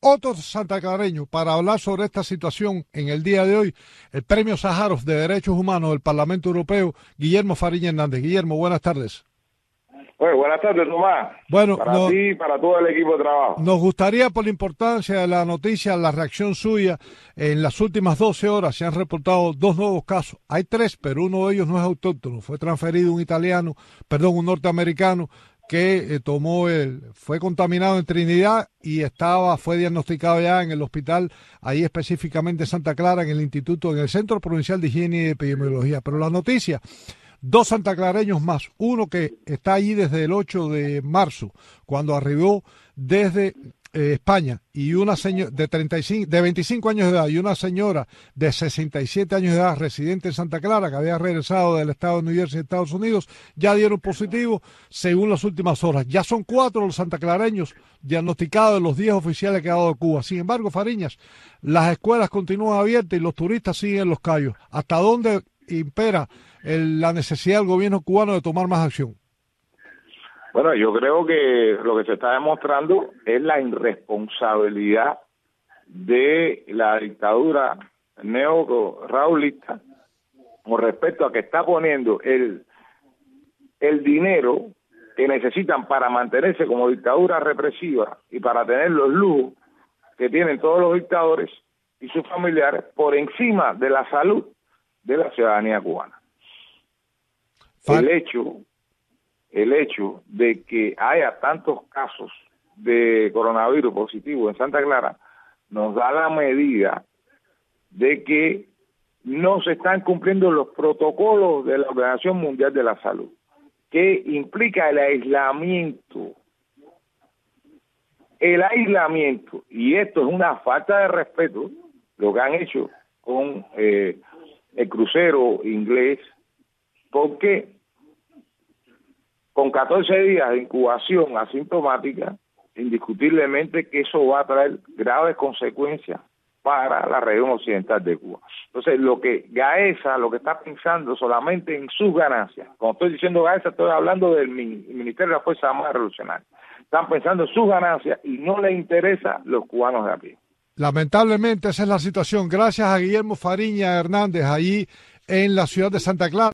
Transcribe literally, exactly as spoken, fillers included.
otro santaclareño para hablar sobre esta situación en el día de hoy, el Premio Sájarov de Derechos Humanos del Parlamento Europeo, Guillermo Fariña Hernández. Guillermo, buenas tardes. Bueno, buenas tardes, Tomás. Bueno, para no, ti y para todo el equipo de trabajo. Nos gustaría, por la importancia de la noticia, la reacción suya. En las últimas doce horas se han reportado dos nuevos casos. Hay tres, pero uno de ellos no es autóctono. Fue transferido un italiano, perdón, un norteamericano que eh, tomó el, fue contaminado en Trinidad y estaba, fue diagnosticado ya en el hospital, ahí específicamente en Santa Clara, en el Instituto, en el Centro Provincial de Higiene y Epidemiología. Pero la noticia, dos santaclareños más, uno que está allí desde el ocho de marzo, cuando arribó desde eh, España, y una señora de treinta y cinco, de veinticinco años de edad, y una señora de sesenta y siete años de edad, residente en Santa Clara, que había regresado del estado de New Jersey, Estados Unidos, ya dieron positivo según las últimas horas. Ya son cuatro los santaclareños diagnosticados de los diez oficiales que ha dado Cuba. Sin embargo, Fariñas, las escuelas continúan abiertas y los turistas siguen en los cayos. ¿Hasta dónde impera el, la necesidad del gobierno cubano de tomar más acción? Bueno, yo creo que lo que se está demostrando es la irresponsabilidad de la dictadura neo-raulista con respecto a que está poniendo el, el dinero que necesitan para mantenerse como dictadura represiva y para tener los lujos que tienen todos los dictadores y sus familiares por encima de la salud de la ciudadanía cubana. El hecho, el hecho de que haya tantos casos de coronavirus positivo en Santa Clara nos da la medida de que no se están cumpliendo los protocolos de la Organización Mundial de la Salud, que implica el aislamiento. El aislamiento, y esto es una falta de respeto, lo que han hecho con eh, el crucero inglés, porque con catorce días de incubación asintomática, indiscutiblemente que eso va a traer graves consecuencias para la región occidental de Cuba. Entonces, lo que Gaesa, lo que está pensando solamente en sus ganancias, cuando estoy diciendo Gaesa, estoy hablando del Ministerio de las Fuerzas Armadas Revolucionarias, están pensando en sus ganancias y no les interesa los cubanos de a pie. Lamentablemente esa es la situación. Gracias a Guillermo Fariña Hernández, allí en la ciudad de Santa Clara.